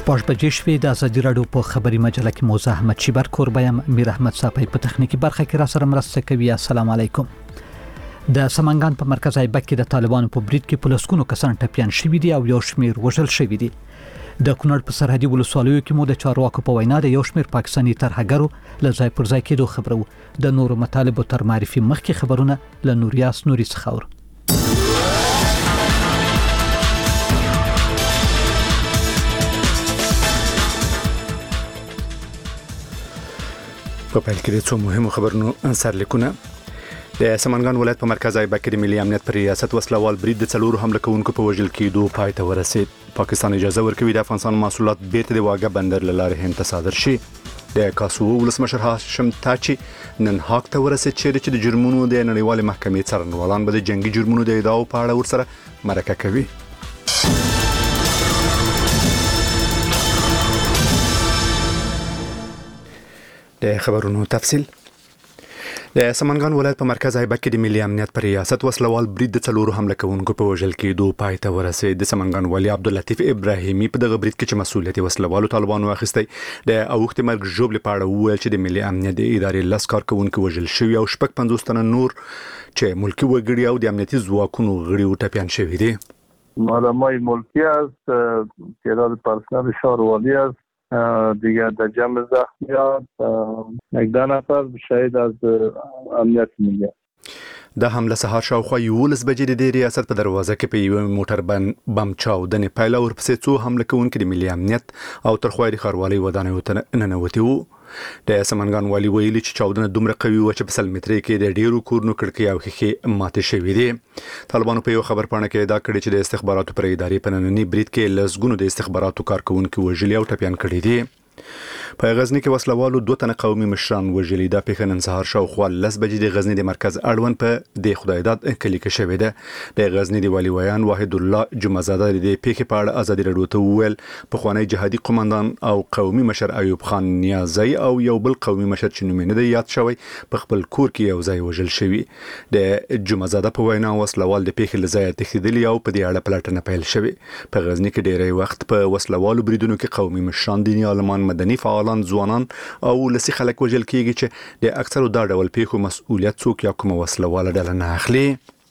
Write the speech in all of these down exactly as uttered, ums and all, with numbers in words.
شپږ بجې شوې د ازادي راډیو په خبري مجله کې موزه احمد شیبر کوربایم میر احمد صاحب په تخنیکی برخه کې را سره مرسته کوي. السلام علیکم. د سمنګان په مرکز ایبک کې د طالبانو په بریټ کې پولیسونو کسان ټپيان شوي دي او یو شمیر وژل شوي دي. د کونړ په سرحدي ولسوالیو کې مو د چارواکو په وینا د یو شمیر پاکستاني ترهګرو له ځای پر ځای کېدو خبرو. د نورو مطالبو تر معرفي مخکې خبرونه له نوریاس نوري څخه ور په پیل کې د څو مهمو خبرونو سرلیکونه. د سمنګان ولایت په مرکز ایبک کې د ملي امنیت پر ریاست وسلوال برید د څلورو حمله کوونکو په وژل کېدو پای ته ورسید. پاکستان اجازه ورکوي د افغانستان محصولات بیرته د واګه بندر له لارې هند ته صادر شي. د کاسو ولسمشر هاشم تاچی نن هاګ ته ورسید چې د جرمونو د نړیوال محکمې څارنوالان به د جنگي جرمونو د ادعاو په اړه ورسره مرکه کوي. د خبرونو تفصیل. د سمنګان ولایت په مرکز ایبک کې د ملي امنیت پر ریاست وسلوال برید د څلورو حمله کوونکو په وژل کېدو پای ته ورسید. د سمنګان والي عبداللطیف ابراهیمي په دغه برید کې چې مسؤلیت وسلوالو طالبانو اخیستی د اوخت مرګ جوړ لپاره وویل چې د ملي امنیت د ادارې لاس کارکونکو وژل شوی او شپږ پنځوس تنه نور چې ملکی وګړي او د امنیتي ځواکونو غړي ټپيان شوي دي. مالامای ملکی است، تعداد پرسنل شهروالی است، دیگر در جمع زخمیات یک ده نفر شهید از امنیت ملی. د حمله سهار شاوخوا یولس بجې د ریاست په دروازه کې په یو موټر بم چاودنې پیل او ورپسې څو حمله کوونکي د ملي امنیت او ترخواري ښاروالۍ ودانیو ته ننوتي وو. د سمنګان والي ویلي چې چاودنه دومره قوي و چې په سل مترې کې د ډیرو کورونو کړکۍ او ښیښې ماتې شوې دي. طالبانو په یو خبر پاڼه کې دا کړی چې د استخباراتو پر ادارې په ننني برید کې لسګونو د استخباراتو کارکونکو وژلي او ټپيان کړي دي. په غزنی کې وسلوالو دوه تنه قومي مشران وژلي. دا پیښه نن سهار شاوخوا لس بجې د غزنی د مرکز اړوند په د خدایداد کلی کې شوې ده. د غزنی د والي ویان واحد الله جمعزاده د پیښې په اړه ازادي راډیو ته وویل پخوانی جهادي قومندان او قومي مشر ایوب خان نیازی او یو بل قومي مشر چې نوم نه دی یاد شوی په خپل کور کې یو ځای وژل شوی. د جمعزاده په وینا وسلوال د پیښې لځای تښتیدلی او په دې اړه پلټنه پیل شوی. په غزنی کې ډیری وخت په وسلوالو بریدونو کې قومي مشران، دیني عالمان، مدني فعالان، ځوانان او لسی خلک وژل کیږي چې د اکثرو دا ډول پیښو مسؤلیت څوک یا کومه وسلواله ډله نه اخلي.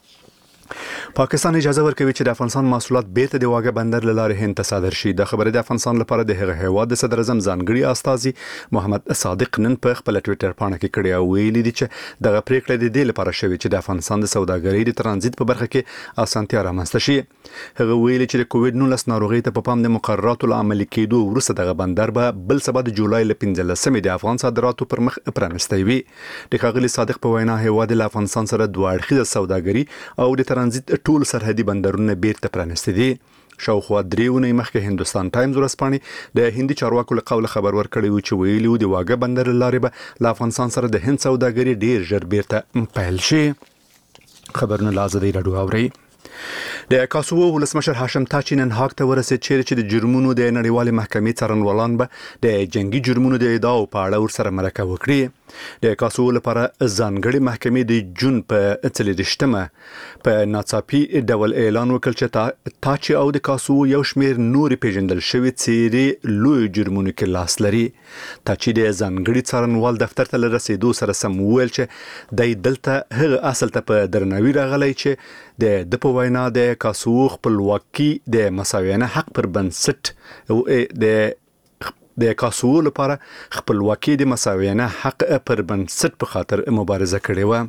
پاکستان اجازه ورکوي چې د افغانستان محصولات بیرته د واګه بندر له لارې هند ته صادر شي. د خبره د افغانستان لپاره د هغه هیواد د صدر اعظم ځانګړي استازي محمد صادق نن په خپل ټوئیټر پاڼه کې کړی او ویلي دي چې دغه پریکړه د دې لپاره شوې چې د افغانستان د سوداګرۍ د ترانزیت په برخه کې اسانتیا رامنځته شي. هغه ویلي چې د کووډ نولس ناروغي ته په پام د مقرراتو عملي کېدو وروسته دغه بندر به بل سبا د جولای ل پنځلسمې د افغان صادراتو پر مخ پرانستی وي. د ښاغلي صادق په وینا هیواد له افغانستان سره دوه اړخیزه سوداګري او د ترانزیت ټول سرحدي بندرونه بیرته پرانستی دي. شاوخوا درې اونۍ مخکې هندوستان ټایمز ورځپاڼې د هندي چارواکو له قوله خبر ورکړی و چې ویلي و د واګه بندر له لارې به له افغانستان سره د هند سوداګري ډیر ژر بیرته پیل شي. خبرونه له ازادي راډیو اورئ. د کاسو ولسمشر هاشم تاچی نن هاګ ته ورسید چې د جرمونو د نړیوال محکمې څارنوالان به د جنگي جرمونو د ادعاو په اړه ورسره مرکه وکړي. د کاسو لپاره ځانګړي محکمې د جون په څلېرویشتمه په ناڅاپي ډول اعلان وکړ چې تاچی او د کاسو یو شمیر نور پیژندل شوی څیرې لوی جرمونو کې لاس لري. تاچی د ځانګړي څارنوال دفتر ته رسیدو سره سم ویل چې د دلته هغه اصل ته په درناوي راغلی چې د د په وینا د کاسو خپلواکي د مساویانه حق پر بنسټ او د د کاسو لپاره خپلواکي د مساویانه حق پر بنسټ په خاطر مبارزه کړې و.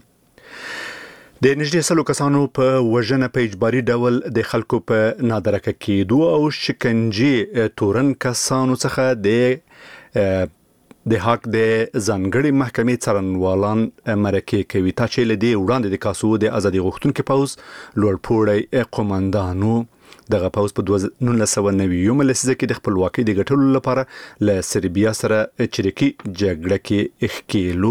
د نږدې سلو کسانو په وژنه په اجباري ډول د خلکو په نادرکه کېدو او شکنجې تورن کسانو څخه د د حق د ځانګړي محکمې څارنوالان مرکه کوي. تا چې له دې وړاندې د کاسو د ازادي غوښتونکو پوز لوړپوړی قومندانو دغه پوز په نولس سوه نوي لسیزه کې د خپلواکۍ د ګټلو لپاره له سربیا سره چریکي جګړه کې اخکېلو.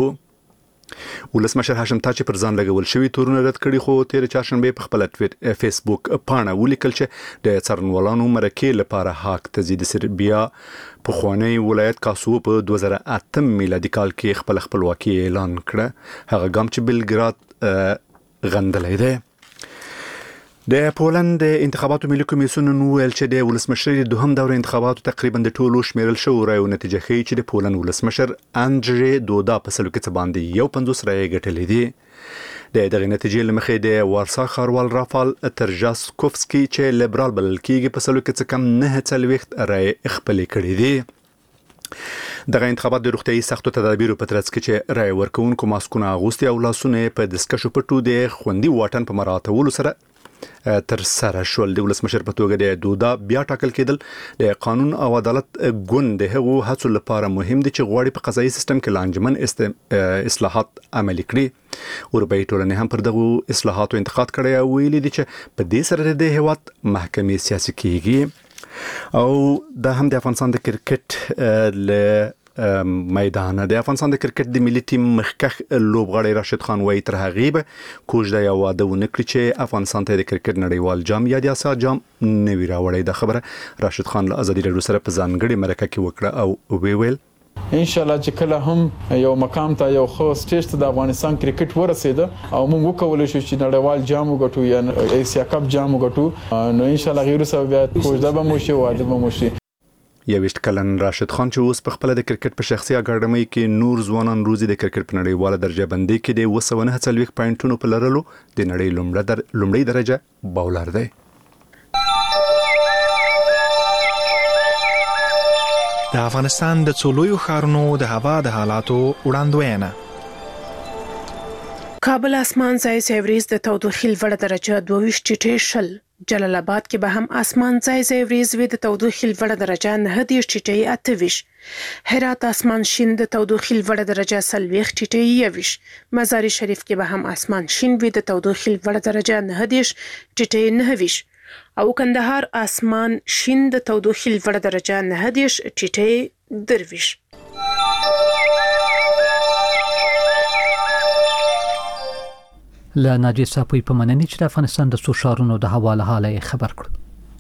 ولسمشر هاشم تاچی پر ځان لګول شوی تورونه رد کړي خو تیر چهارشنبه په خپل ټویټ فیسبوک پاڼه ولیکل چې د څارنوالانو مرکه لپاره حق تزيد سربیا په خوانی ولایت کاسو په دوه زره اته میلادي کال کې خپل خپلواکي اعلان کړه. هغه ګام چې بلګراد غندلې ده. د پولند د انتخاباتو ملي کمیسیون ویل چې د ولسمشر د دوهم دور انتخاباتو تقریبا د ټولو شمیرل شو رایو نتیجه ښیي چې د پولند ولسمشر اندرې دودا په سلو کې باندې یو پنځوس رایې ګټلې دي. د دغه نتیجې لمخې د وارسا ښاروال رافال ترجاسکوفسکي چې لیبرال بلل کېږي په سلو کې کم نه څلوېښت رایې خپلې کړې دي. دغه انتخابات د روغتیايي سختو تدابیرو په ترڅ کې چې رای ورکوونکو ماسکونه اغوستي او لاسونه په دستکشو پټو د خوندي واټن په مراعاتولو سره تر سره شول. د ولسمشر په توګه د دودا بیا ټاکل کېدل د قانون او عدالت ګوند د هغو هڅو لپاره مهم دي چې غواړي په قضایي سیستم کې لانجمن اصلاحات عملي کړي. اروپایي ټولنې هم پر دغو اصلاحاتو انتقاد کړی او ویلي دي چې په دې سره د هیواد محکمې سیاسي کیږي. او د هم د افغانستان د کرکټ له میدان د افغانستان د کرکټ د ملي ټیم مخکخ لوبغاړی راشد خان وایي تر هغې به کوژ د یو واده ونه کړي چې افغانستان ته د کرکټ نړیوال جام یا د اسیا جام نه وي راوړی. د خبره راشد خان له ازادي راډیو سره په ځانګړې مرکه کې وکړه او وی ویل ان شاء الله چې کله هم یو مقام ته یو خو سټیج ته د افغانستان کرکټ ورسېده او موږ وکولای شو چې نړیوال جام وګټو یا ایسیا کپ جام وګټو نو ان شاء الله غیر سبب بیا کوژ د به مو شي واده به مو شي. یویشت کلن راشد خان چې اوس په خپل د کرکټ په شخصي اکاډمۍ کې نور ځوانان روزي د کرکټ په نړیواله درجه بندي کې د اوه سوه نهه څلوېښت پوینټونو په لرلو د نړۍ لومړی در لومړی درجه باولر دی. د افغانستان د څلورو ښارونو د هوا د حالاتو وړاندوینه. کابل اسمان ځای ځای وریځ د تودوخې لوړه درجه دوه ویشت ټیټې شل. جلال آباد کې به هم اسمان ځای ځای وریځ وي د تودوخې لوړه درجه نهه دېرش ټیټې اته ویشت. هرات اسمان شین د تودوخې لوړه درجه څلوېښت ټیټې یو ویشت. مزار شریف کې به هم اسمان شین وي د تودوخې لوړه درجه نهه دېرش ټیټې نهه ویشت. او کندهار اسمان شین د تودوخې لوړه درجه نهه دېرش ټیټې درویشت. له ناجی صاحب په مننې چې د افغانستان د څو ښارونو د هوا له حاله خبر کړ.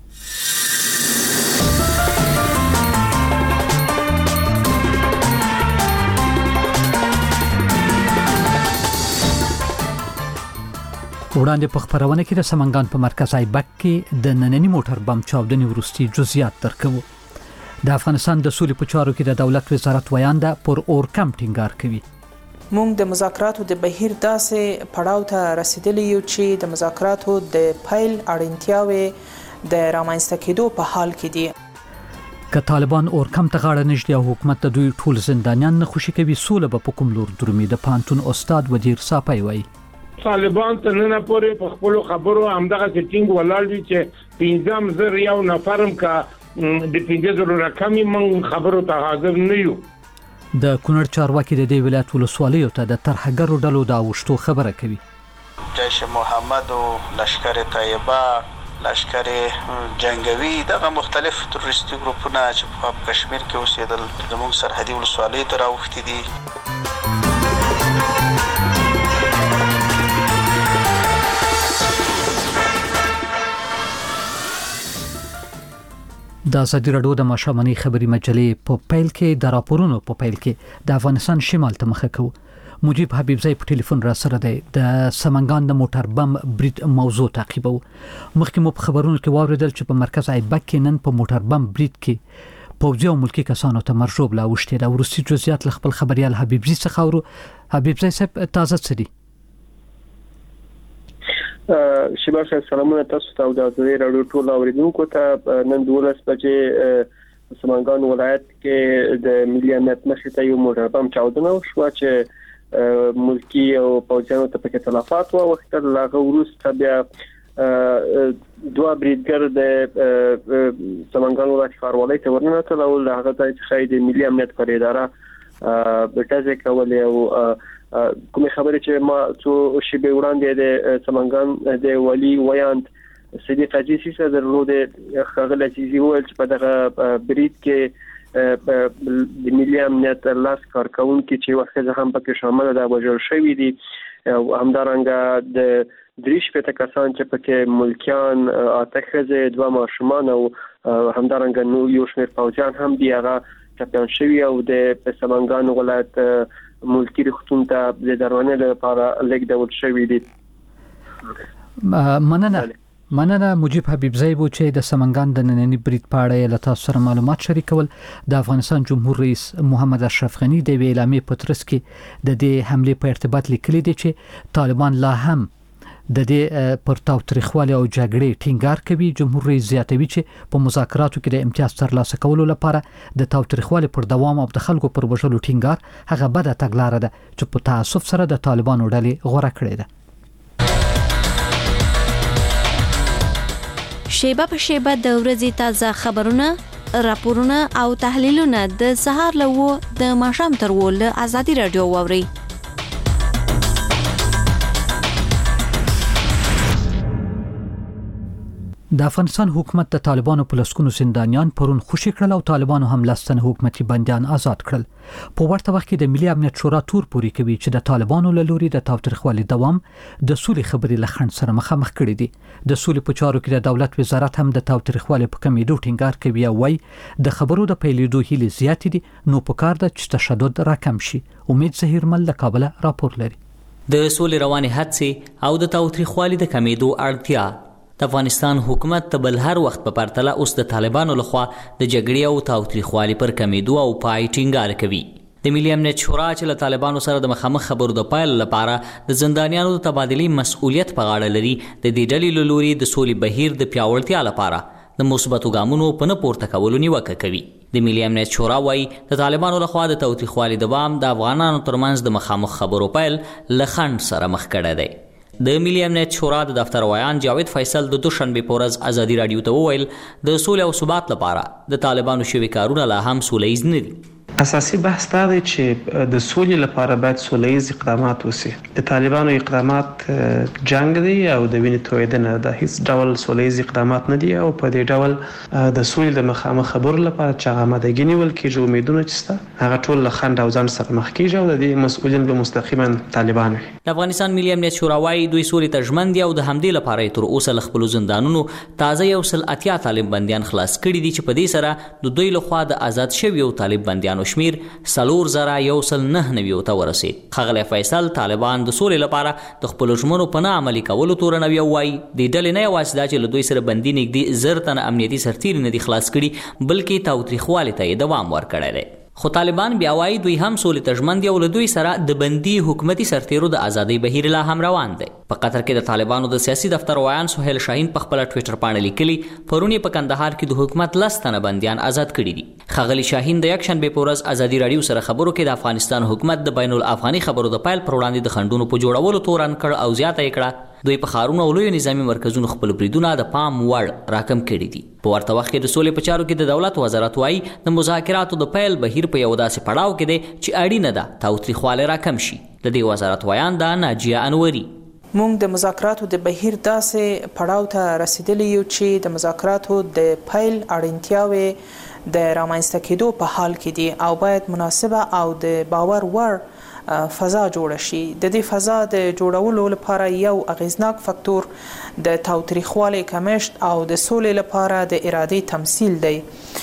وړاندې په خبرونه کې د سمنګان په مرکز ایبک کې د نننی موټر بم چاودنې وروستي جزئیات درکوو. د افغانستان د سولې په چارو کې د دولت وزارت ویانده پر اور کم ټینګار کوي. مونږ د مذاکراتو د بهیر داسې پړاو ته رسیدلی یو چې د مذاکراتو د پیل اړینتیاوې د رامنځته کېدو په حال کې دي. که طالبان اور کم ته غاړه نږدي او حکومت د دوی ټول زندانیان نه خوشي کوي سوله به په کوم لور درومي. د پانتون استاد ودیر صاحب وایي طالبان ته نه پورې په خپل خبرو همدغه ټینګ ولاړ دي چې پنځم زر یو نفرم کا د پنځه زر رقمي من خبرو ته حاضر نه یو. د کونړ چارواکي د دې ولایت ولسوالیو ته د ترهګرو ډلو د اوښتو خبره کوي. جیش محمد او لشکر طیبه لشکر جنگوي دغه مختلف تروریستي ګروپونه چې په کشمیر کې اوسېدل زموږ سرحدي ولسوالیو ته راوښتي دي. د ازادي راډیو د ماشوماني خبري مجلې په پیل کې د راپورونو په پیل کې د افغانستان شمال ته مخه کوو. مجيب حبيبزي په ټلیفون را سره دی. د سمنګان د موټر بم برید موضوع تعقیبو. مخکې مو په خبرونو کې واوریدل چې په مرکز ایبک کې نن په موټر بم برید کې پوځي او ملکی کسانو ته مرجوب لا وشته. د ورسي جزئیات ل خپل خبريال حبيبزي څخه اورو. حبيبزي صاحب تازه څه دي؟ شباب سلامونه تاسو ته د ازادي راډیو ټول اوریدونکو ته. نن دولس بجې سمنګان ولایت کې د ملي امنیت مخې ته یو موټر بم چاودنه وشوه چې ملکی او پوځیانو ته پکې تلفات واوښتل. هغه وروسته بیا دوه بریدګر د سمنګان ولایت ښاروالۍ ته ورننوتل او له هغه ځای څخه د ملي امنیت پر اداره بټزې کولې او کومه خبره چې ما څو شیبه وړاندې د سمنګان د ولی ویاند صدیق عزیزی سره درلود خغل عزیزی ویل چې په دغه برید کې د ملي امنیت لاس کارکونکو چې وخت هم پکې شامل ده وژل شوی دي او همدارنګه د دریش په کسان چې پکې ملکیان اتخذ دوه ماشومان او همدارنګه نو یو شمېر پوځیان هم دی هغه ټپيان شوی او د سمنګان ولایت ملکی رختون ته د درونې لپاره لیک ډول شوی دي. مننه. مننه مجيب حبيبزی بو چې د سمنګان د نننی برید په اړه له تاسو سره معلومات شریکول. د افغانستان جمهور رئیس محمد اشرف غنی د اعلامیې په ترڅ کې د دې حمله په ارتباط لیکلي دي چې طالبان لا هم د دې پر تاوتریخوالي او جګړې ټینګار کوي. جمهور رئیس زیاتوي چې په مذاکراتو کې د امتیاز ترلاسه کولو لپاره د تاوتریخوالي پر دوام او د خلکو پر وژلو ټینګار هغه بده تګلاره ده چې په تعصب سره د طالبانو ډلې غوړه کړې ده. شیبه په شیبه د ورځې تازه خبرونه، راپورونه او تحلیلونه د سهار له و د ماښام تر و له ازادي رادیو واوري. د افغانستان حکومت د طالبانو په لسکونو زندانیان پرون خوشي کړل او طالبانو هم لسن حکومتي بنديان آزاد کړل. په ورته وخت کې د ملي امنیت شورا تور پوری کوي چې د طالبانو له لوري د تاوتریخوالي دوام د سولې خبرې له خنډ سره مخامخ کړي دي. د سولې په چارو کې د دولت وزارت هم د تاوتریخوالي په کمیدو ټینګار کوي او وايي د خبرو د پیلېدو هیله زیات دي، نو په کار ده چې تشدد راکم شي. امید زهیرمل له کابل راپور لري. د سولې رواني هڅې او د تاوتریخوالي د کمیدو اړتیا د افغانستان حکومت ته بل هر وخت په پرتله اوس د طالبانو لخوا د جګړې او تاوتریخوالي پر کمیدو او پای ټینګار کوي. د ملي امنیت شورا چې له طالبانو سره د مخامخ خبرو د پایل لپاره د زندانیانو د تبادلې مسؤلیت په غاړه لري، د دې ډلې له لوري د سولې بهیر د پیاوړتیا لپاره د مثبتو ګامونو په نه پورته کولو نیوکه کوي. د ملي امنیت شورا وايي د طالبانو لخوا د تاوتریخوالي دوام د افغانانو ترمنځ د مخامخ خبرو پایل له خنډ سره مخ کړی دی. د ملي امنیت شورا د دفتر ویان جاوید فیصل د دوشنبه په ورځ ازادي رادیو ته وویل د سولې او ثبات لپاره د طالبانو شوي کارونه لا هم سوله‌ییز نه دي. اساسي بحث دا دی چې د سولې لپاره باید سوله‌ییز اقدامات وشي. د طالبانو اقدامات جنگ دي او د وینې تویدنه د هیڅ ډول سوله‌ییز اقدامات نه دي او په دې ډول د سولې د مخامخ خبرو لپاره چې آمادګي نیول کېږي، امیدونه چې ستا هغه ټول له خنډ او ځان سره مخ کېږي او د دې مسؤلین به مستقیما طالبان وي. د افغانستان ملي امنیت شورا وايي دوی سولې ته ژمن دي او د همدې لپاره تر اوسه له خپلو زندانونو تازه یو سل اتیا طالب بندیان خلاص کړي دي چې په دې سره د دوی لخوا د آزاد شویو طالب بندیانو شمیر سلور زره یو سل نه نوي ته ورسید. ښاغلی فیصل طالبان د سولې لپاره د خپلو ژمنو په نه عملي کولو تورنوي او وایي د ډلې نه یوازې دا چې له دوی سره بندي نږدې زر تنه امنیتي سرتیري نه دي خلاص کړي، بلکې تاوتریخوالي ته یې دوام ورکړی دی. خو طالبان بیا وایي دوی هم سولې ته ژمن دي او له دوی سره د بندي حکومتي سرتیرو د ازادۍ بهیر لا هم روان دی. په قطر کې د طالبانو د سیاسي دفتر ویان سهیل شاهین په خپل ټویټر باندې لیکلي پرونی په کندهار کې د حکومت لس تنه بندیان آزاد کړي دي. ښاغلی شاهین د یک شنبه په ورځ ازادي رادیو سره خبرو کې د افغانستان حکومت د بین الافغاني خبرو د پایل پر وړاندې د خنډونو په جوړولو تورن کړ او زیاته یې کړه دوی په ښارونو او لویو نظامي مرکزونو خپل بریدونه د پام وړ راکم کړي دي. په ورته وخت کې د سولې په چارو کې د دولت وزارت وايي د مذاکراتو د پیل بهیر په یو داسې پړاو کې دی چې اړینه ده تاوتریخوالی راکم شي. د دې وزارت ویان دا ناجیه انوري. مونږ د مذاکراتو د بهیر داسې پړاو ته رسیدلی یو چې د مذاکراتو د پیل اړینتیاوې د رامنځته کېدو په حال کې دي او باید مناسبه او د باور وړ فضا جوړ شي. د دې فضا د جوړولو لپاره یو اغیزناک فاکتور د تاوتریخوالي کمښت او د سولې لپاره د ارادې تمثيل دی.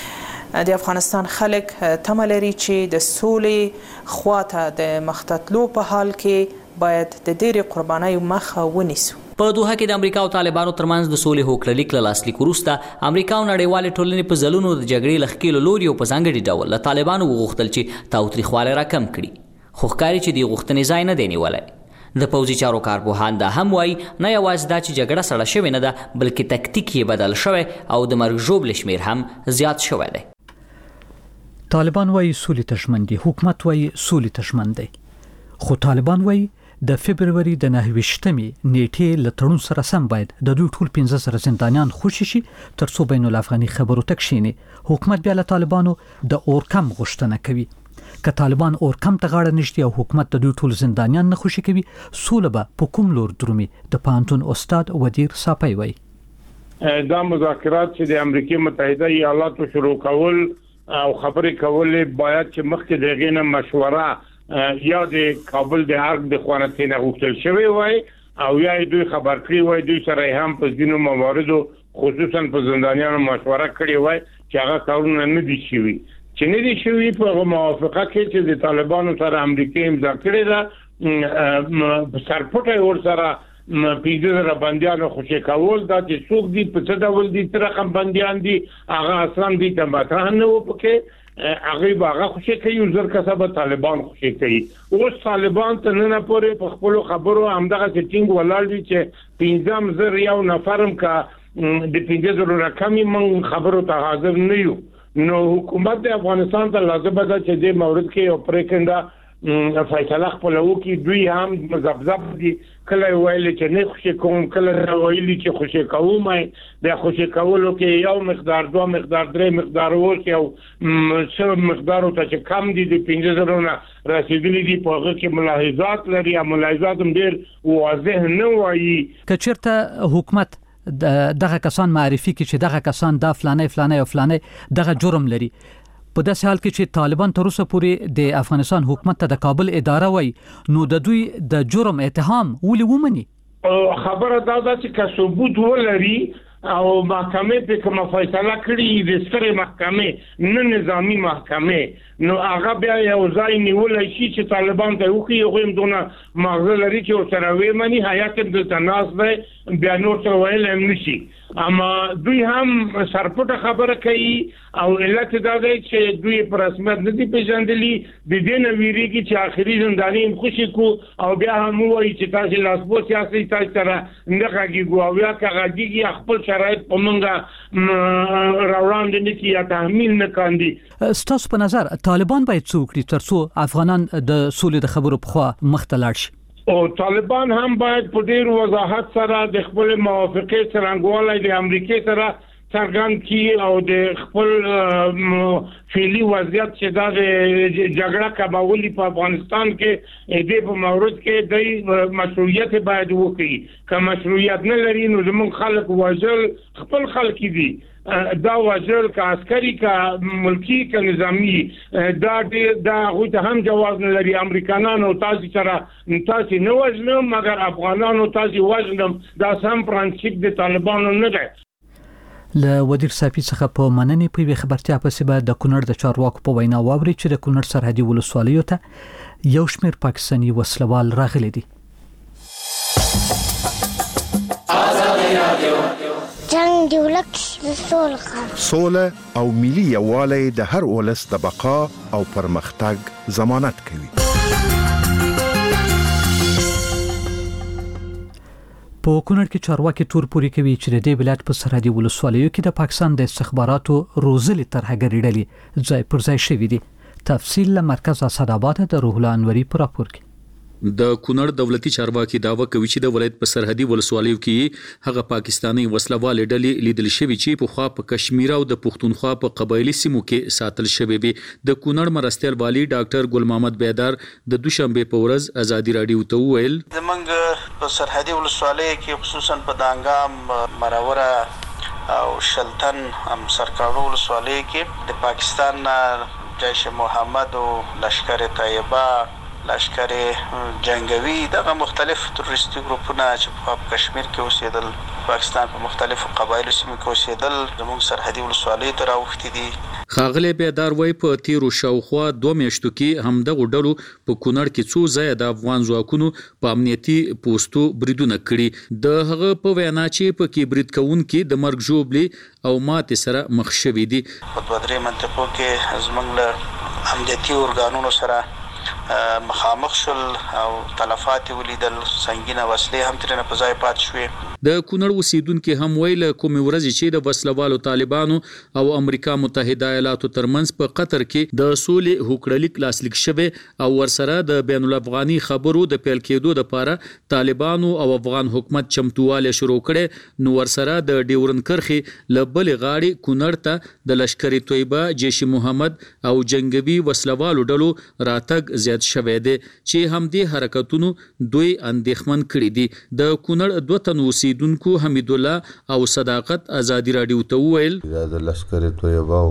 د افغانستان خلک تمه لري چې د سولې خواته د مختتلو په حال کې باید د ډېرې قربانۍ مخه ونیسو. په دوحه کې د امریکا او طالبانو ترمنځ د سولې هوکړلیک له لاسلیک وروسته امریکا او نړیوالې ټولنې په ځلونو د جګړې له ښکېلو لوري او په ځانګړي ډول له طالبانو وغوښتل چې تاوتریخوالی راکم کړي، خو ښکاري چې د غوښتنې ځای نه دی نیولی. د پوځي چارو کارپوهان دا هم وایي نه یوازې دا چې جګړه سړه شوې نه ده بلکې تکتیک یې بدل شوی او د مرګ ژوبل شمیر هم زیات شوی دی. طالبان وایي سولې ته ژمن دي، حکومت وایي سولې ته ژمن دی. خو طالبان وایي د فبرवरी د نهه ویشتمې نیټې له تړون سره سم باید د دوی ټول پنځه زره زندانیان خوشي شي تر څو بین الافغاني خبرو ته کښیني. حکومت بیا له طالبانو د اورکم غوښتنه کوي. که طالبان اورکم ته غاړه نږدي او حکومت د دوی ټول زندانیان نه خوشي کوي، سوله به په کوم لور درومي؟ د پوهنتون استاد ودیر صافی وایي دا مذاکرات چې د امریکا متحده ایالاتو شروع کول او خبرې کول باید چې مخکې دغه نه مشوره یا د کابل د ارګ د خوانتینه غوښتل شوی وای او یا دوی خبر کړی وای دوی سره هم په ځینو مواردو خصوصا په زندانیانو مشوره کړې وای چې هغه کارونه نه دي شوي چې نه دي شوي په موافقه کې چې د طالبانو سره امریکا امضا کړې ده. سرپټه ور سره پیډه را بنديانو خوشی کول دا چې څوک دي په څه ډول دي تر رقم بنديان دي هغه اصلا دي ته ماته نه و پکې هغه باغه خوشی کوي زر کسبه طالبان خوشی کوي اوس طالبان ته نه پورې په خپل خبرو همدغه سټینګ ولال دي چې پنځم زر یو نفرم کا د پنځه زر رقمي من خبرو ته حاضر نه یو نو حکومت د افغانستان ته لازم ده چې د مورد کې او پریکنده فیصله خپل وکي دوی هم مزبذب دي کله ویل چې نه خوشی کوم کله ویل چې خوشی کوم د خوشی کولو کې یو مقدار دوه مقدار درې مقدار ورکي او څو مقدار ته چې کم دي د پنځه زرونه رسیدلي دي په هغه کې ملاحظات لري او ملاحظات هم ډیر واضح نه وایي کچرته حکومت دغه کسان معرفي کې چې دغه کسان دا فلانه فلانه او فلانه دغه جرم لري په داسې حال کې چې طالبان تر اوسه پورې د افغانستان حکومت ته د کابل اداره وای نو د دوی د جرم اتهام ولې ومني خبره دا ده چې ثبوت ولري او محکمه په کومه فیصله کړي د ستره محکمه نه نظامی محکمه نو هغه بیا یو ځای نیولای شي چې طالبان ته وکړي یو هم دونه مغزه لري چې سره وې مني حیات د تناس به بیا نور څه ویل هم نشي اما دوی هم سرپټه خبره کوي او علت دا دی چې دوی پر رسمیت نه دي پیژندلي د دې نه ویریږي چې اخري زنداني خوشي کو او بیا هم وایي چې تاسو لاسبو سیاسي تاسو سره نه راګي او بیا کاږي خپل شرایط په مونږه راوړاندې نه کیه تحمیل نه کاندي ستاسو په نظر طالبان باید څه وکړي ترڅو افغانان د سولې د خبرو په خوا مخته لاړ شي او طالبان هم باید په ډیر وضاحت سره د خپل موافقه څرنګوالي د امریکای سره څرګند کی او د خپل فعلی وضعیت چې دا جګړه کباولي په افغانستان کې د په مورد کې د مشروعیت باید وکړي که مشروعیت نه لري نو زموږ خلک وژل خپل خلک دي دا وژل که عسکري که ملکی که نظامی دا دا غوته هم جواز نه لري امریکایانو تاسو سره تاسو نه وژنم مګر افغانانو تاسو وژنم دا سم پرنسيپ د طالبانو نه دی له وزیر صافي څخه په مننې په خبرتیا پسې به د کونړ د چارواکو په وینا واوري چې د کونړ سرحدي ولسوالیو ته یو شمېر پاکستاني وسلوال راغلي دي جنگ دی ولک سوله سوله او ملي یووالی د هر ولس د بقا او پرمختګ ضمانت کوي په کونړ کې چارواکي تور پوري کوي چې د دې ولایت په سرحدي ولسوالیو کې د پاکستان د استخباراتو روزلي ترهګری ډلې ځای پر ځای شوې دي تفصیل له مرکز اسداباد د روح الله انوري پر راپور کې د کونړ دولتي چارواکي داوا کوي چې د ولایت په سرحدي ولسوالیو کې هغه پاکستاني وسلوال ډلې لیدل شوی چې په خوا په کشمیر او د پښتونخوا په قبایلی سیمو کې ساتل شوی وي د کونړ مرستيال والی ډاکټر ګل محمد بیدار د دوشنبه په ورځ ازادي رادیو ته ویل زمونږ په سرحدي ولسوالیو کې خصوصا په دانګام مراوره او شلتن هم سرکاړو ولسوالیو کې د پاکستان جیش محمد او لشکر طیبه لشکر جنگوي دغه مختلف تروریستي ګروپونه چې په کشمیر کې اوسېدل پاکستان په مختلفو قبایلو سیمو کې اوسېدل زموږ سرحدي ولسوالیو ته راوښتي دي خاغلی بیدار وای په تیرو شاوخوا دوه میاشتو کې همدغه ډلو په کونړ کې څو ځای د افغان ځواکونو په امنیتي پوسټو بریدونه کړي د هغه په وینا چې په کې برید کوونکي د مرګ ژوبلي او ماتې سره مخ شوي دي په دوه درې منطقو کې زموږ له امنیتي ارګانونو سره مخامخ شول او تلفات ولیدل سنگینه وسلې هم ترنه په ځای پات شوې د کونړ اوسیدونکو هم ویل کوم ورځ چې د وسلوالو طالبانو او امریکا متحده ایالاتو ترمنځ په قطر کې د سولې هوکړلیک لاسلیک شوه او ورسره د بین الافغاني خبرو د پیل کېدو لپاره طالبانو او افغان حکومت چمتواله شروع کړي نو ورسره د ډیورن کرخي لبل غاړي کونړ ته د لشکر طیبه جیش محمد او جنگوي وسلوالو ډلو راتګ زیات شوه دي چې هم دې حرکتونو دوی اندېخمن کړي دي د کونړ دوه تن اوسیدونکو حمید الله او صداقت ازادي رادیو ته ویل د لشکر طیبه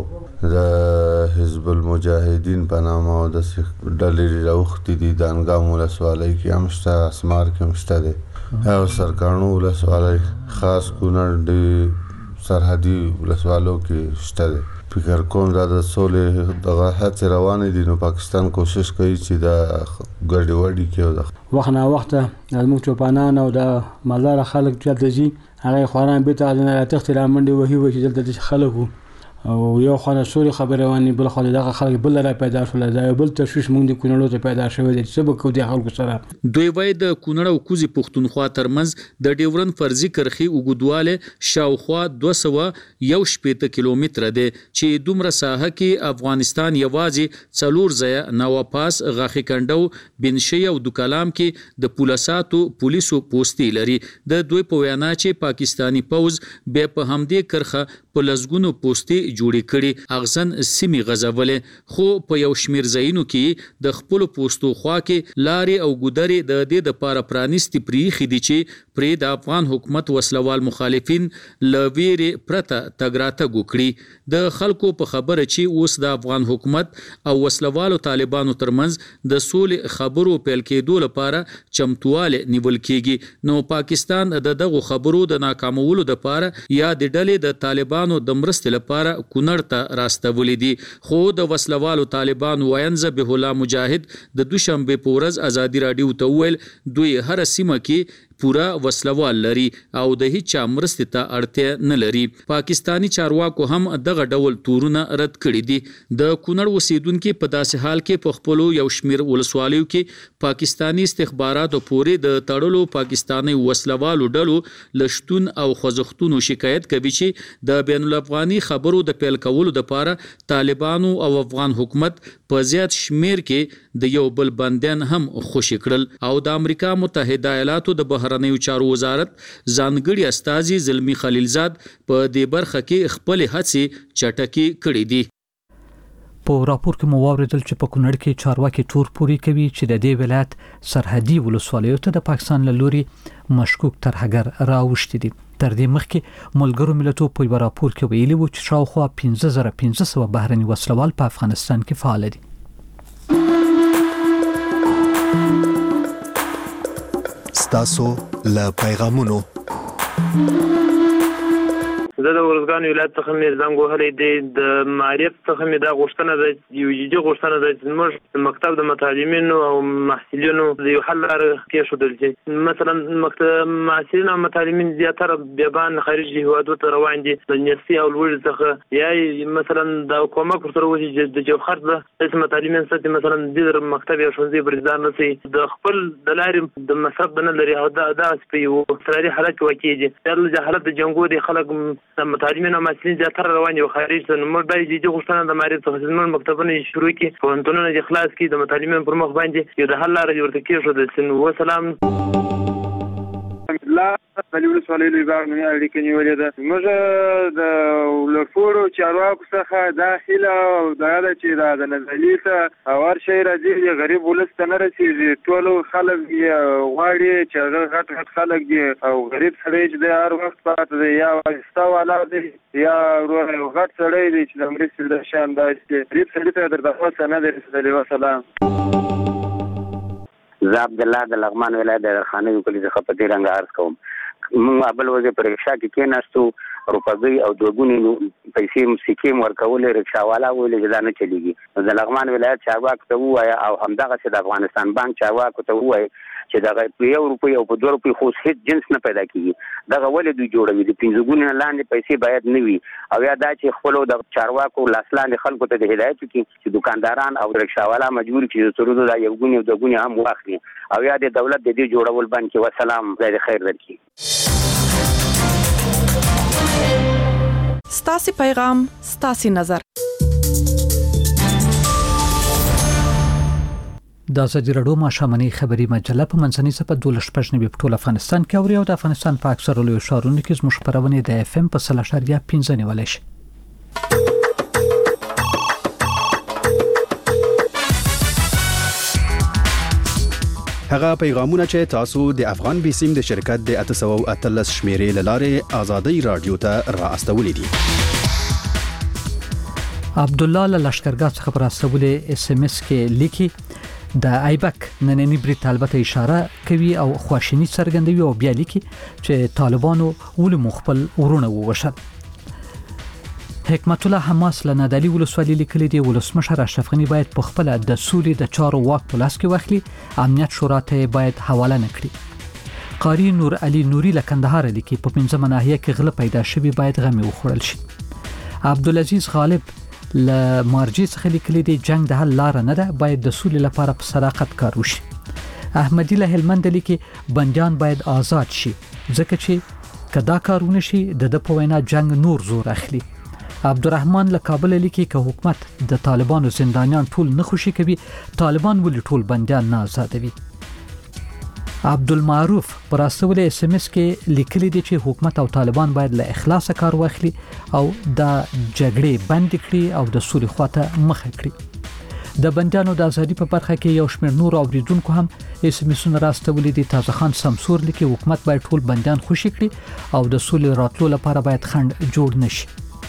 د حزب المجاهدین په نامه د ډلې راوختي دي د انګام ولسوالۍ کې هم شته اسمار کې هم شته دي او سرکانو ولسوالۍ خاص کونړ د سرحدي ولسوالو کې شته دي فکر کوم دا د سولې دغه هڅې روانې دي، نو پاکستان کوشش کوي چې دا ګډې وډې کې وخت نه وخت زموږ چوپانان او د مالدار خلک چې دلته ځي هغه خواران به ته نه تخت را منډي وهي وهي دلته خلکو او یو خانه سوري خبره وانی بل خو دغه خلک بل را پیدا شول، دا بل تشویش مونږ د کونړو ته پیدا شوی دی چې به کو دي خلکو سره. دوی وای د کونړ او کوزي پښتونخوا ترمنځ د ډیورن فرضي کرخي وګدواله شاوخوا دوه سوه یو شپېته کیلومتره دی چې دومره ساحه کې افغانستان یوازې څلور ځای نواپاس، غاخي کندو، بنشي او دوکلام کې د پولیساتو پولیسو پوسټي لري. د دوی په وینا چې پاکستانی پوز به په همدې کرخه په لزګونو پوسټي جوړې کړي اغزن سیمې غزولې، خو په یو شمیر ځایونو کې د خپل پوسټو خوا کې لارې او ګودرې د دې د پاره پرانیستي پریخي دي چې پرې د افغان حکومت وسلوال مخالفین لویرې پرته تګراته ګوکړي. د خلکو په خبره چې اوس د افغان حکومت او وسلوالو طالبانو ترمنځ د سولې خبرو پیل کېدو لپاره چمتواله نیول کېږي، نو پاکستان د دغه خبرو د ناکامولو لپاره یا د ډلې د طالبانو د مرستې لپاره کونړ ته راستولې دي. خو د وسلوالو طالبانو وینځ به الله مجاهد د دوشنبه په ورځ ازادي رادیو ته ویل دوی هر سیمه کې پورا وسلوال لري او د هیڅ مرستې ته اړتیا نه لري. پاکستانی چارواکو هم دغه ډول تورونه رد کړي دي. د کونړ اوسیدونکو په داسې حال کې په خپل یو شمیر ولسوالیو کې پاکستانی استخباراتو پورې د تړلو پاکستانی وسلوالو ډلو لشتون او خوځښتونو شکایت کوي چې د بین الافغاني خبرو د پیل کولو لپاره طالبانو او افغان حکومت په زیات شمیر کې د یو بل بندیان هم خوشی کړل او د امریکا متحده ایالاتو د بهرنیو چارو وزارت ځانګړي استازي زلمی خلیلزاد په دې برخه کې خپل هڅې چټکي کړې دي. په راپور کې مو واوریدل چې په کونړ کې چارواکي تور پوري کوي چې د دې ولایت سرحدي ولسوالیو ته د پاکستان له لوري مشکوک ترهګر راوښتي دي. تر دې مخکې ملګرو ملتونو په یو راپور کې ویلي و چې شاوخوا پنځه زره پنځه سوه بهرني وسلوال په افغانستان کې فعال دي. ستاسو له پیغامونو زه د ورزګان ولایت څخه مې زنګ وهلی دی. د معرف څخه مې دا غوښتنه ده، یو جدي غوښتنه ده چې موږ د مکتب د متعلمینو او محصلینو د یو حل لاره کېښودل شي. مثلا مکتب محصلین او متعلمین زیاتره بیابان خارجي هیوادو ته روان دي د یونیورسټي او لوړ څخه، یا مثلا د کومک ورسره وشي چې د جوهر د متعلمین سره مثلا د مکتب یا ښوونځي بریدار نه شي د خپل د لارې د مصرف نه لري او دا داسې په یو اضطراري حالت کې واقع دي. د جهالت د جنګو د خلک د متعلمین او محصلین زیاتره روان دي خارج ته. موږ باید جدي غوښتنه د معرف څخه زموږ مکتبونه شروع کړي، پوهنتونونه د اخلاص کړي، د متعلمین پر مخ باندې یو د حل لاره ورته کېښودل شي. نو وسلام لا بلول سوالې لږه نه اړیکې نیولې ده. موږ د لفورو چارواکو څخه داخله او دا چې دا د نزلي ته اور شي راځي غریب ولست نه رسیږي. ټول خلک غواړي چې هغه غټ غټ خلک دي او غریب سړی چې د هر وخت پاتې دی یا وستا والا دی یا غټ سړی دی چې د مرستې د شان داسې غریب سړی ته در دغه نه دی رسېدلی. وسلام. زه عبد الله د لغمان ولایت د خانه یو کلی څخه په دې رنګ عرض کوم. موږ بل وځي پر رکشا کې کېناستو، روپګي او دوګونی پیسې سکیم ورکولې، رکشا والا ویل چې دا نه چلیږي. د لغمان ولایت چارواکو ته ووایه او همدغه چې د افغانستان بانک چارواکو ته ووایه چې دغه په یو روپۍ او په دوه روپۍ خو هیڅ جنس نه پیدا کیږي. دغه ولې دوی جوړوي؟ د پنځه ګونې لاندې پیسې باید نه وي، او یا دا چې خپلو د چارواکو لاس لاندې خلکو ته د هدایت وکړي چې دکانداران او رکشاوالا مجبور کړي چې سرودو دا یو ګونې او دوه ګونې هم واخلي، او یا د دولت د دې جوړول بند کړي. وسلام. خدای دې خیر درکړي. ستاسو پیغام ستاسو نظر. د ازادي راډیو ماښامنۍ خبري مجله په منځنۍ صفحه دوه شپږ نوي په ټول افغانستان کې اوري او د افغانستان په اکثره لویو ښارونو کې زموږ خبرونه د اف ام په سل اشاریه پنځه نیولای شي. هغه پیغامونه چې تاسو د افغان بیسیم د شرکت د اته سوه او اتلس شمیرې لاره ازادي رادیو ته را استولې دي. عبد الله له لشکرګاه څخه پر استولې اس ام اس کې لیکي د ایبک نننی برید البته اشاره کوي او خواشینی څرګندوي او بیا لیکي چې طالبانو ول مخبل ورونه ووشل. حکمت الله حماس له نادعلي ولسوالۍ لیکلي دی ولسمشر اشرف غني باید په خپل د سولې د چارو واک په لاس کې واخلي، امنیت شورا ته باید حواله نکړي. قاری نور علي نوري له کندهار لیکي په پنځمه ناحیه کې غله پیدا شوی باید غمي وخوړل شي. عبدالعزيز غالب له مارجي څخه لیکلي دی جنگ د حل لار نه ده، باید د سولې لپاره په صداقت کار وشي. احمدي له هلمند لیکي بنديان باید آزاد شي ځکه چې کدا کارونه شي د د په وینا جنگ نور زور اخلي. عبدالرحمن له کابل لیکي که حکومت د طالبانو زندانیان ټول نه خوشي کوي، طالبان ولې ټول بنديان نه آزادوي. عبدالمعروف پر اسول اس ام اس کې لیکلي دي چې حکومت او طالبان باید له اخلاص کار واخلي او د جګړې بند کړي او د سولې خواته مخ کړي. د بنديانو د ازادي په برخه کې یو شمېر نور اوریدونکو هم اس ام اسونه راستولي دي. تازه خان سمسور لیکي حکومت باید ټول بنديان خوشي کړي او د سولې راتلو لپاره باید خند جوړ نشي.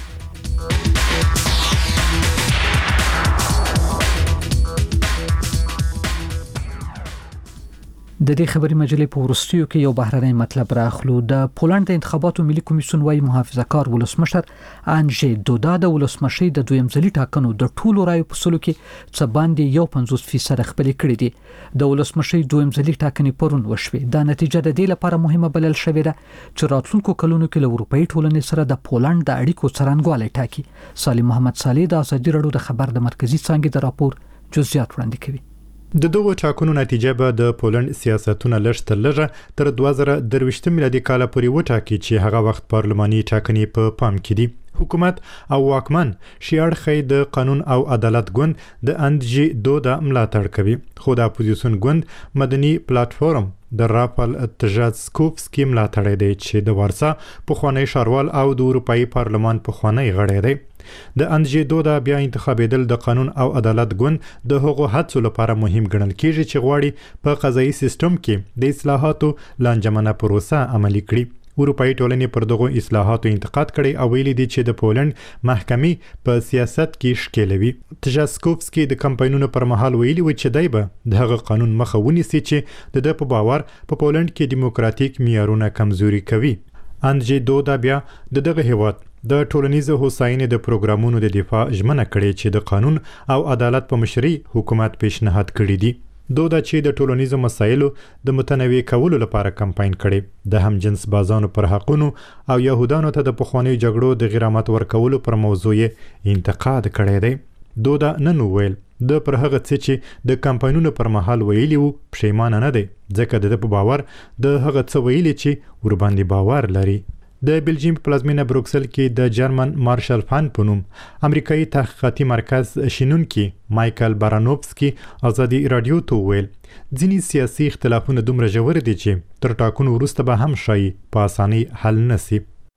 د دې خبري مجلې په ورستیو کې یو بهرنی مطلب راخلو. د پولند د انتخاباتو ملي کمیسیون وايي محافظه کار ولسمشر انجی دودا د ولسمشي د دویم ځلي ټاکنو د ټولو رایو په سلو کې څه باندې یو پنځوس فیصد خپل کړی دي. د ولسمشي دویم ځلي ټاکنې پرون وشوي. دا نتیجه د دې لپاره مهمه بلل شوې ده چې راتلونکو کلونو کې له اروپאי ټولنې سره د پولند د اړیکو څرنګوالی ټاکي. سالم محمد صالح د ازادي رادیو د خبر د مرکزی څانګې د راپور جزئیات وړاندې کوي. د دوه ټاکنو نتیجه به د پولند سیاستونه لږ تر لږه تر دوه زره درویشت میلادي کال پورې وټاکي چې هغه وخت پارلماني ټاکنې په پام کې دي. حکومت او واکمن شیاړخې د قانون او عدالت ګوند د انجی دودا ملاتړ کوي، خو د اپوزیسیون ګوند مدني پلیټفارم د رافال تژاتسکوفسکي ملاتړ دی چې د وارسا پخوانی ښاروال او د اروپאי پارلمان پخوانی غړی دی. د انجی دودا بیا انتخابېدل د قانون او عدالت ګوند د هغو هڅو لپاره مهم ګڼل کیږي چې غواړي په قضایي سیستم کې د اصلاحاتو لانجمنه پروسه عملي کړي. اروپאי ټولنې پر دغه اصلاحاتو انتقاد کړي او ویلي دي چې د پولند محکمې په سیاست کې شکلوي. تژاتسکوفسکي د کمپاینونو پر مهال ویلي و چې دای به دغه قانون مخه ونیسي چې د په باور په پولند کې دیموکراتیک معیارونه کمزوري کوي. انجی دودا بیا د دغه هیواد د ټولنیزو هوساینې د پروګرامونو د دفاع ژمنه کړې چې د قانون او عدالت په مشرۍ حکومت پیشنهاد کړی دي. دودا چې د ټولنیزو مسایلو د متنوع کولو لپاره کمپاین کړي، د هم جنس بازانو پر حقونو او يهودانو ته د پخواني جګړو د غیرمت ورکولو پر موضوع انتقاد کړی دی. دودا نن ویل د پر هغه څه چې د کمپاینونو پر مهال ویلي وو پښیمانه نه دی، ځکه د په باور د هغه څه ویلي چې ور باندې باور لري. د بلجیم په پلازمینه بروکسل کې د جرمن مارشل فند په نوم امریکایي تحقیقاتي مرکز شینونکي مایکل بارانوفسکي ازادي رادیو ته ویل ځینې سیاسي اختلافونه دومره ژور دي چې تر ټاکنو وروسته به هم شي په اسانۍ حل نشي.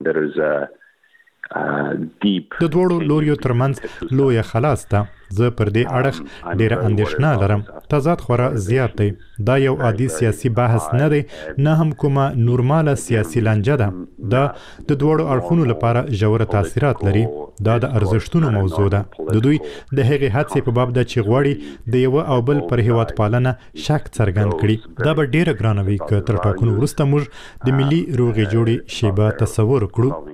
د دوړو لوریو ترمنځ لویه خلاص ده. زه پر دې اړه ډیره اندېښنه لرم. تضاد خورا زیات دی. دا یو عادي سیاسي بحث نه دی، نه هم کومه نورماله سیاسي لانجه ده. دا د دوړو اړخونو لپاره ژور تاثیرات لري. دا د ارزښتونو موضوع ده. د دوی د هغې هڅې په باب ده چې غواړي د یو او بل پر هیواد پالنه شک څرګند کړي. دا به ډیره ګرانه وي که تر ټاکنو وروسته موږ د ملي روغې جوړې شیبه تصور کړو.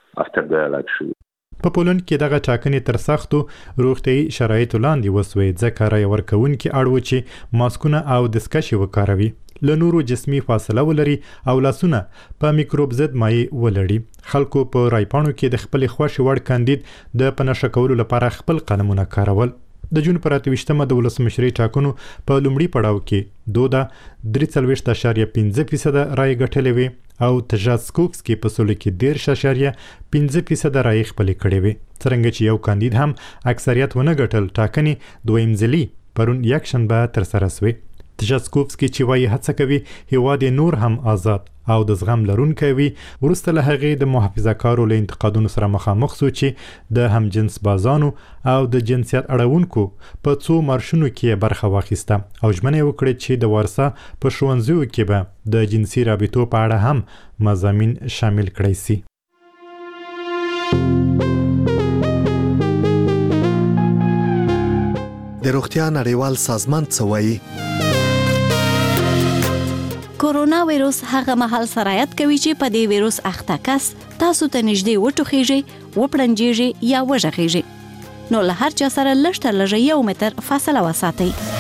په پولند کې دغه ټاکنې تر سختو روغتیايي شرایطو لاندې وسوې، ځکه رای ورکوونکي اړ و چې ماسکونه او دستکشې وکاروي، له نورو جسمي فاصله ولري او لاسونه په میکروب ضد مایع ولري. خلکو په رایپاڼو کې د خپلې خوښې وړ کاندید د په نښه کولو لپاره خپل قلمونه کارول. د جون پر اته ویشتمه د ولسمشرۍ ټاکنو په لومړي پړاو کې دودا درې څلوېښت اعشاریه پنځه فیصده رای ګټلې وې او تژاتسکوفسکي په سلو کې دېرش اعشاریه پنځه فیصده رای خپلې کړې وې. څرنګه چې یو کاندید هم اکثریت ونه ګټل، ټاکنې دویم ځلي پرون یکشنبه ترسره سوې. تژاتسکوفسکي چې وایي هڅه کوي هیواد نور هم آزاد او د زغم لرونکی وي، وروسته له هغې د محافظه کارو له انتقادونو سره مخامخ سو چې د هم جنس بازانو او د جنسیت اړونکو په څو مارشونو کې برخه واخیسته او ژمنه یې وکړه چې د وارسا په ښوونځیو کې به د جنسي رابطو په اړه هم مضامین شامل کړی سي. د روغتیا نړیوال سازمان څه وایي؟ کورونا وایروس هغه مهال سرایت کوي چې په دې وایروس اخته کس تاسو ته نږدې وټوخیږي، وپړنجیږي یا وژغیږي. نو له هر چا سره لږ تر لږه یو متر فاصله وساتئ.